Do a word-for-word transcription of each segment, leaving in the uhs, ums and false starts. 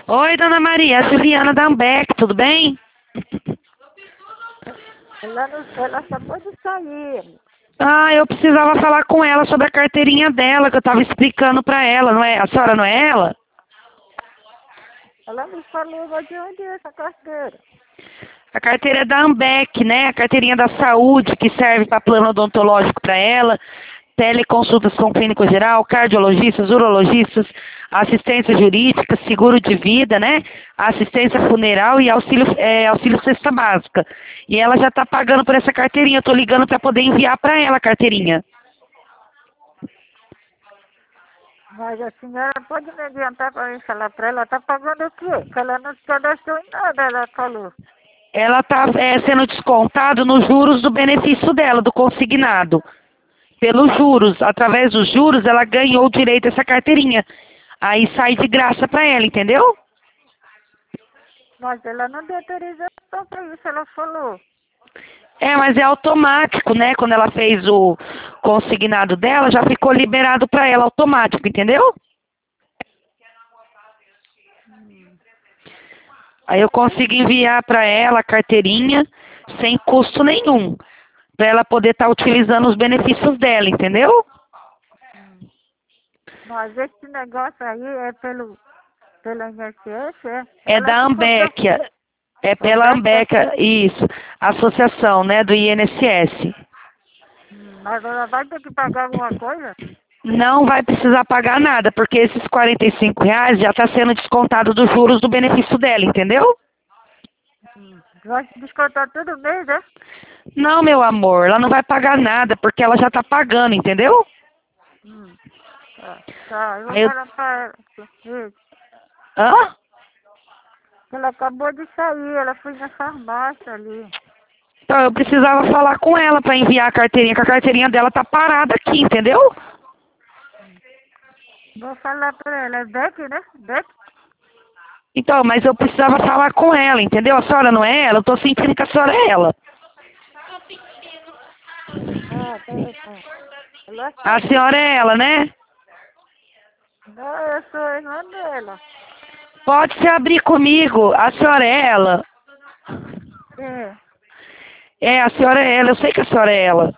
Oi, dona Maria, é a Juliana da Ambeck, tudo bem? Ela, não, ela acabou de sair. Ah, eu precisava falar com ela sobre a carteirinha dela, que eu estava explicando para ela, não é? A senhora não é ela? Ela me falou de onde é essa carteira. A carteira é da Ambeck, né? A carteirinha da saúde, que serve para plano odontológico para ela, teleconsultas com clínico geral, cardiologistas, urologistas, assistência jurídica, seguro de vida, né? Assistência funeral e auxílio, é, auxílio cesta básica. E ela já está pagando por essa carteirinha. Eu estou ligando para poder enviar para ela a carteirinha. Mas a senhora pode me adiantar para mim falar para ela, está pagando o quê? Que ela não se cadastrou em nada, ela falou. Ela está é, sendo descontado nos juros do benefício dela, do consignado. Pelos juros, através dos juros, ela ganhou o direito a essa carteirinha. Aí sai de graça para ela, entendeu? Mas ela não deu autorização para isso, ela falou. É, mas é automático, né? Quando ela fez o consignado dela, já ficou liberado para ela automático, entendeu? Aí eu consigo enviar para ela a carteirinha sem custo nenhum, para ela poder estar utilizando os benefícios dela, entendeu? Mas esse negócio aí é pelo, pelo I N S S, é? É Ela da se Ambeck, contou. é pela Ambeck, isso, associação, né, do I N S S. Mas ela vai ter que pagar alguma coisa? Não vai precisar pagar nada, porque esses quarenta e cinco reais já está sendo descontado dos juros do benefício dela, entendeu? Vai descontar todo mês, né? Não, meu amor, ela não vai pagar nada, porque ela já está pagando, entendeu? Hum. Tá, tá, eu vou Aí eu... falar pra ela. Isso. Hã? Ela acabou de sair, ela foi na farmácia ali. Então, eu precisava falar com ela para enviar a carteirinha, que a carteirinha dela tá parada aqui, entendeu? Vou falar pra ela, é Beck, né? Beck? Então, mas eu precisava falar com ela, entendeu? A senhora não é ela, eu tô sentindo que a senhora é ela. Ah, tá, tá. Ela A sabe. senhora é ela, né? Não, eu sou a irmã dela. Pode se abrir comigo, a senhora é ela. É. É, a senhora é ela, eu sei que a senhora é ela.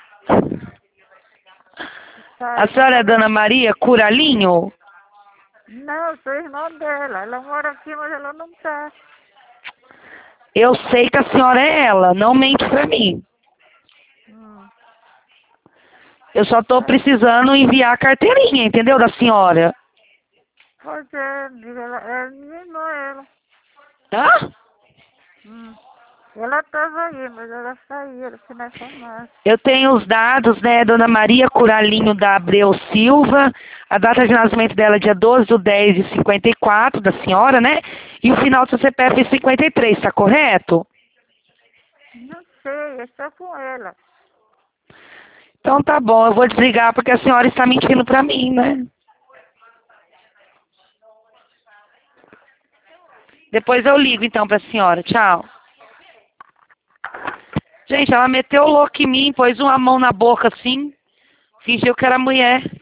Tá, A eu vou senhora é falar. Dona Maria Curalinho? Não, eu sou irmã dela. Ela mora aqui, mas ela não tá. Eu sei que a senhora é ela, não mente pra mim. Hum. Eu só tô É. precisando enviar a carteirinha, entendeu, da senhora? Pois é, ela, é minha irmã, ela. Hã? Hum. Ela tava aí, mas ela saiu, ela foi na farmácia. Eu tenho os dados, né, Dona Maria Curalinho da Abreu Silva, a data de nascimento dela é dia doze de dez de cinquenta e quatro, da senhora, né? E o final do seu C P F é cinquenta e três, tá correto? Não sei, é só com ela. Então tá bom, eu vou desligar porque a senhora está mentindo pra mim, né? Depois eu ligo então pra senhora, tchau. Gente, ela meteu o louco em mim, pôs uma mão na boca assim, fingiu que era mulher.